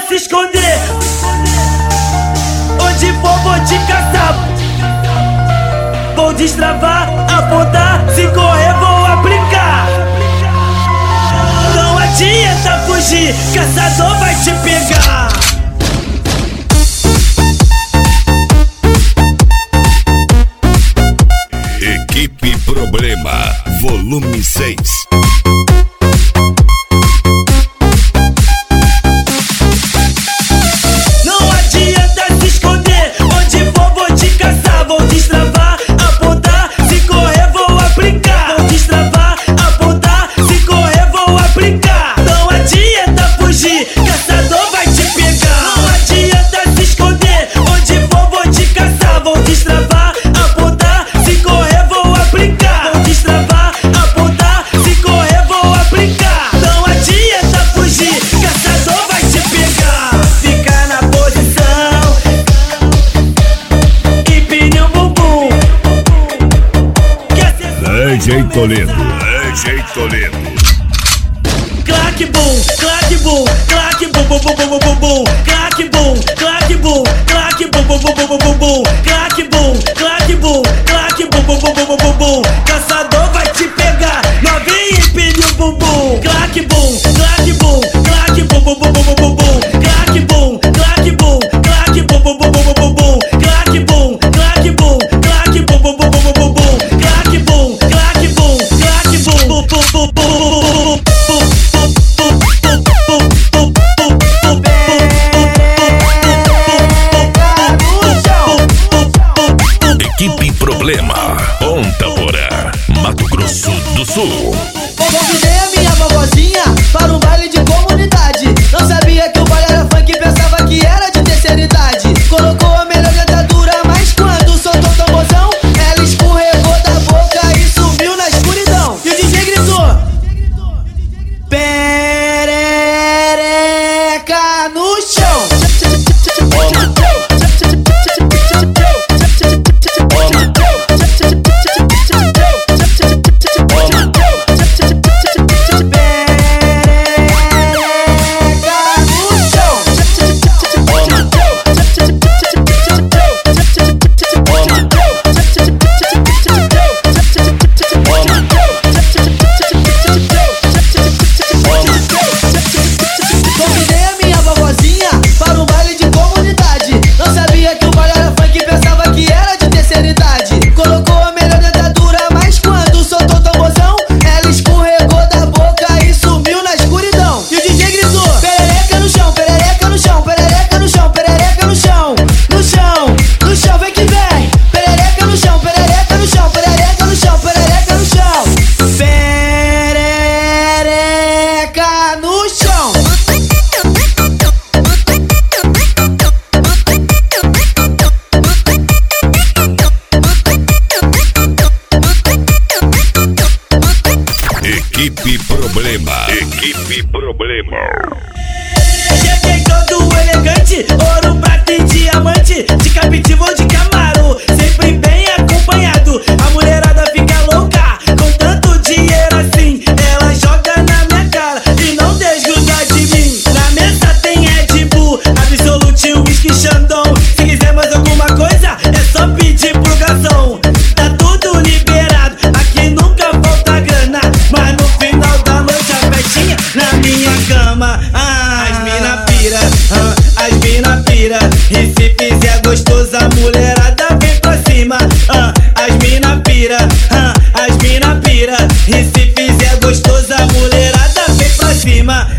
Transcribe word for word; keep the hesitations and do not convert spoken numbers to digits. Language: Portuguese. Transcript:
se esconder. Onde for vou te caçar. Vou destravar, apontar, se correr vou aplicar. Não adianta fugir, caçador vai te pegar. Equipe Problema, volume seis. Não adianta se esconder, onde for vou te caçar. Vou destravar, apontar, se correr vou aplicar. Vou destravar, apontar, se correr vou aplicar. Não adianta fugir, caçador vai te pegar. Não adianta se esconder, onde for vou te caçar. Vou destravar, apontar, se correr vou aplicar. Vou destravar, apontar, se correr vou aplicar. Não adianta fugir, caçador vai te pegar. Fica na posição, empine o bumbum. D J Toledo, D J Toledo. Claque bum, claque bum, claque bum bum bum bum bum bum. Claque bum, claque bum, claque bum bum bum bum bum bum. Claque bum, claque bum, claque bum bum bum bum bum bum. Caçador vai te pegar, novinha empine o bumbum. Claque bum, claque bum, claque bum bum bum bum bum bum. Claque bum, claque bum, claque bum bum bum bum bum bum. Claque bum, claque bum, claque bum bum bum bum bum bum. Claque bum, claque bum, claque bum bum bum bum bum. Equipe Problema, Ponta Porã, Mato Grosso do Sul. Convidei a minha vovozinha para um baile de comunidade. Não sabia que o baile era funk, pensava que era de terceira idade. Colocou a melhor dentadura, mas quando soltou o tamborzão, ela escorregou da boca e sumiu na escuridão. E o D J gritou: perereca no chão. Convidei a minha vovozinha para um baile de comunidade. Não sabia que o baile era funk, pensava que era de terceira idade. Colocou a melhor dentadura, mas quando soltou o tamborzão, ela escorregou da boca e sumiu na escuridão. E o D J gritou: perereca no chão, perereca no chão, perereca no chão, perereca no chão. No chão, no chão, vem que vem. Perereca no chão, perereca no chão, perereca no chão, perereca no chão. Perereca no chão. Equipe Problema, Equipe Problema. Cheguei todo elegante, ouro, prata e diamante. De capitivo ou de camaro, sempre bem acompanhado. A mulherada fica louca, com tanto dinheiro assim. Ela joga na minha cara e não desgruda de mim. Na mesa tem Red Bull, Absolute, Whisky, Xandão. Se quiser mais alguma coisa, é só pedir pro garçom. Tá tudo liberado, aqui nunca falta grana. Mas no final da noite a festinha na minha cama. Ah, as mina pira, ah, as mina pira. E se fizer gostoso a mulherada vem pra cima. Ah, as mina pira, ah, as mina pira. E se fizer gostoso a mulherada vem pra cima.